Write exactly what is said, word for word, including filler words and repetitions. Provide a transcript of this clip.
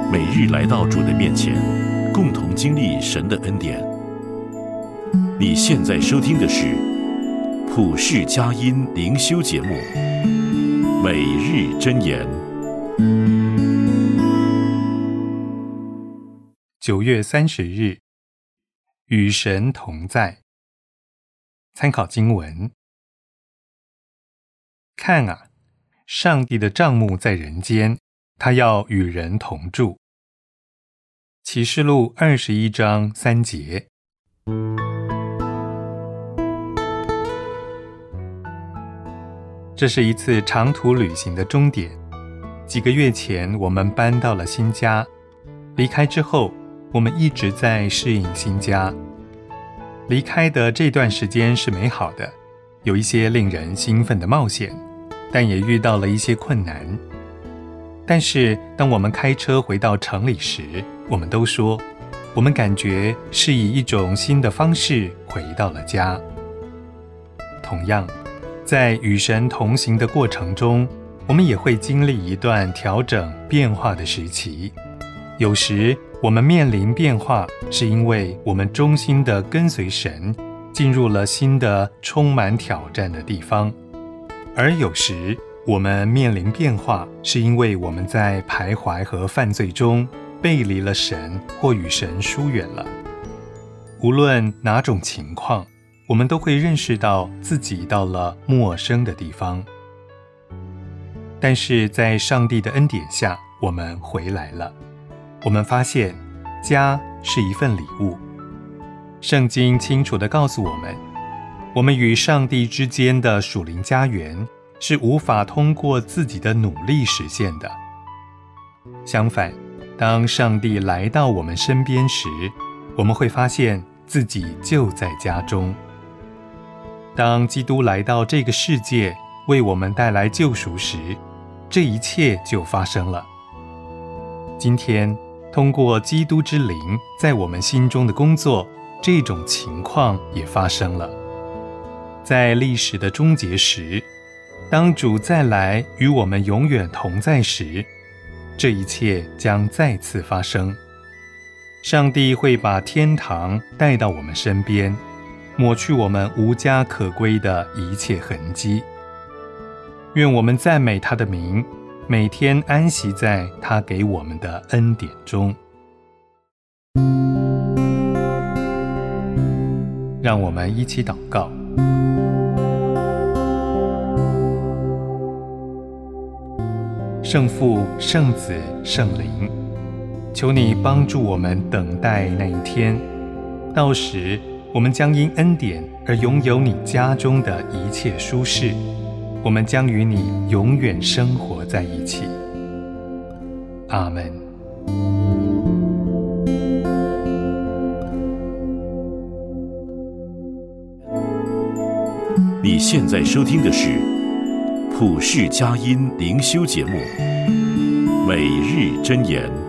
每日来到主的面前，共同经历神的恩典。你现在收听的是普世佳音灵修节目《每日箴言》。 九月三十日，与神同在。参考经文：看啊，上帝的帐幕在人间，他要与人同住。启示录二十一章三节。这是一次长途旅行的终点。几个月前，我们搬到了新家。离开之后，我们一直在适应新家。离开的这段时间是美好的，有一些令人兴奋的冒险，但也遇到了一些困难。但是当我们开车回到城里时，我们都说，我们感觉是以一种新的方式回到了家。同样，在与神同行的过程中，我们也会经历一段调整变化的时期。有时我们面临变化，是因为我们忠心地跟随神，进入了新的充满挑战的地方。而有时我们面临变化，是因为我们在徘徊和犯罪中背离了神，或与神疏远了。无论哪种情况，我们都会认识到自己到了陌生的地方。但是在上帝的恩典下，我们回来了。我们发现家是一份礼物。圣经清楚地告诉我们，我们与上帝之间的属灵家园是无法通过自己的努力实现的。相反，当上帝来到我们身边时，我们会发现自己就在家中。当基督来到这个世界，为我们带来救赎时，这一切就发生了。今天通过基督之灵在我们心中的工作，这种情况也发生了。在历史的终结时，当主再来与我们永远同在时，这一切将再次发生。上帝会把天堂带到我们身边，抹去我们无家可归的一切痕迹。愿我们赞美他的名，每天安息在他给我们的恩典中。让我们一起祷告。圣父、圣子、圣灵，求你帮助我们等待那一天，到时我们将因恩典而拥有你家中的一切舒适，我们将与你永远生活在一起。阿们。 你现在收听的是普世佳音灵修节目《每日箴言》。